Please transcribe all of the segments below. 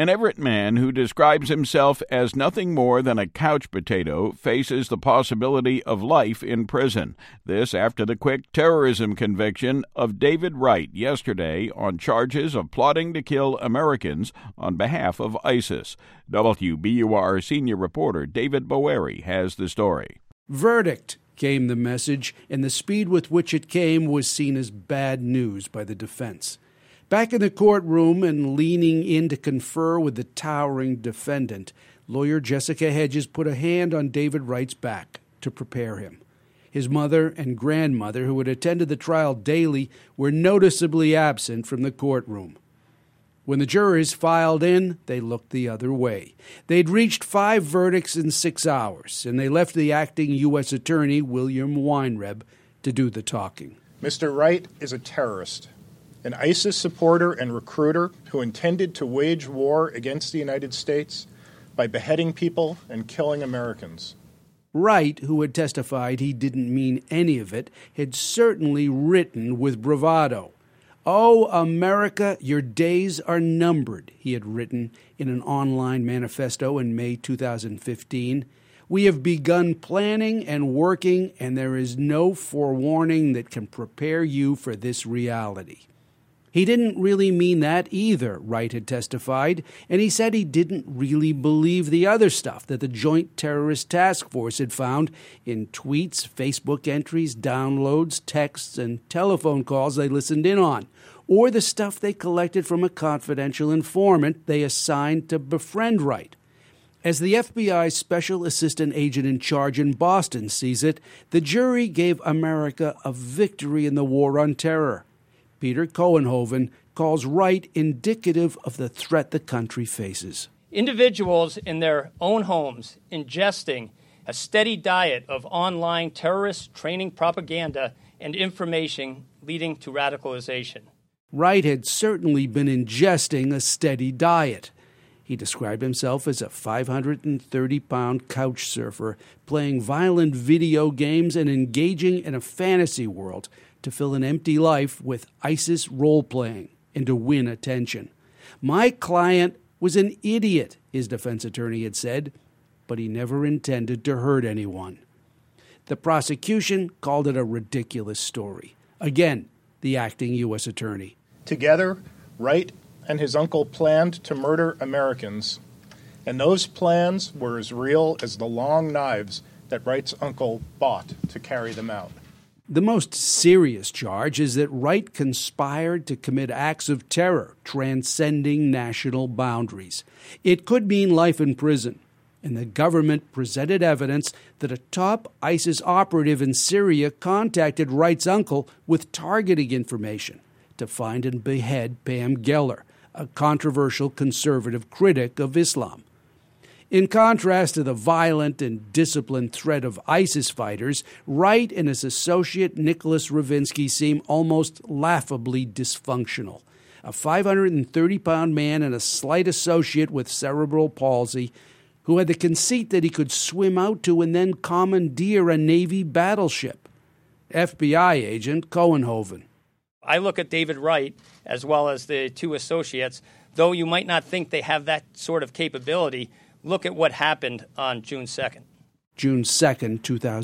An Everett man who describes himself as nothing more than a couch potato faces the possibility of life in prison. This after the quick terrorism conviction of David Wright yesterday on charges of plotting to kill Americans on behalf of ISIS. WBUR senior reporter David Boeri has the story. Verdict, came the message, and the speed with which it came was seen as bad news by the defense. Back in the courtroom and leaning in to confer with the towering defendant, lawyer Jessica Hedges put a hand on David Wright's back to prepare him. His mother and grandmother, who had attended the trial daily, were noticeably absent from the courtroom. When the jurors filed in, they looked the other way. They'd reached 5 verdicts in 6 hours, and they left the acting U.S. Attorney, William Weinreb, to do the talking. Mr. Wright is a terrorist, an ISIS supporter and recruiter who intended to wage war against the United States by beheading people and killing Americans. Wright, who had testified he didn't mean any of it, had certainly written with bravado. "Oh, America, your days are numbered," he had written in an online manifesto in May 2015. "We have begun planning and working, and there is no forewarning that can prepare you for this reality." He didn't really mean that either, Wright had testified, and he said he didn't really believe the other stuff that the Joint Terrorist Task Force had found in tweets, Facebook entries, downloads, texts, and telephone calls they listened in on, or the stuff they collected from a confidential informant they assigned to befriend Wright. As the FBI's Special Assistant Agent in charge in Boston sees it, the jury gave America a victory in the war on terror. Peter Cohenhoven calls Wright indicative of the threat the country faces. Individuals in their own homes ingesting a steady diet of online terrorist training propaganda and information leading to radicalization. Wright had certainly been ingesting a steady diet. He described himself as a 530-pound couch surfer, playing violent video games and engaging in a fantasy world to fill an empty life with ISIS role-playing and to win attention. "My client was an idiot," his defense attorney had said, but he never intended to hurt anyone. The prosecution called it a ridiculous story. Again, the acting U.S. attorney. Together, Wright and his uncle planned to murder Americans, and those plans were as real as the long knives that Wright's uncle bought to carry them out. The most serious charge is that Wright conspired to commit acts of terror transcending national boundaries. It could mean life in prison, and the government presented evidence that a top ISIS operative in Syria contacted Wright's uncle with targeting information to find and behead Pam Geller, a controversial conservative critic of Islam. In contrast to the violent and disciplined threat of ISIS fighters, Wright and his associate Nicholas Ravinsky seem almost laughably dysfunctional. A 530-pound man and a slight associate with cerebral palsy who had the conceit that he could swim out to and then commandeer a Navy battleship. FBI agent Cohenhoven. I look at David Wright as well as the 2 associates. Though you might not think they have that sort of capability, look at what happened on June 2nd. June 2nd,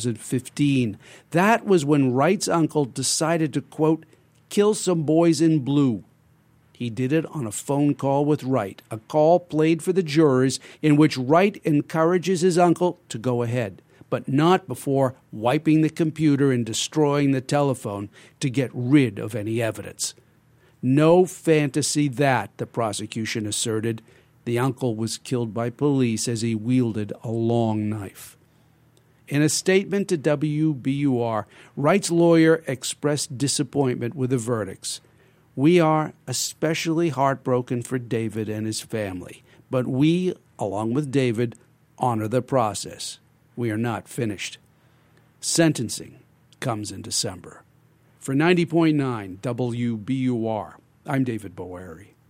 2015. That was when Wright's uncle decided to, quote, kill some boys in blue. He did it on a phone call with Wright, a call played for the jurors in which Wright encourages his uncle to go ahead, but not before wiping the computer and destroying the telephone to get rid of any evidence. No fantasy that, the prosecution asserted. The uncle was killed by police as he wielded a long knife. In a statement to WBUR, Wright's lawyer expressed disappointment with the verdicts. "We are especially heartbroken for David and his family, but we, along with David, honor the process. We are not finished." Sentencing comes in December. For 90.9 WBUR, I'm David Boeri.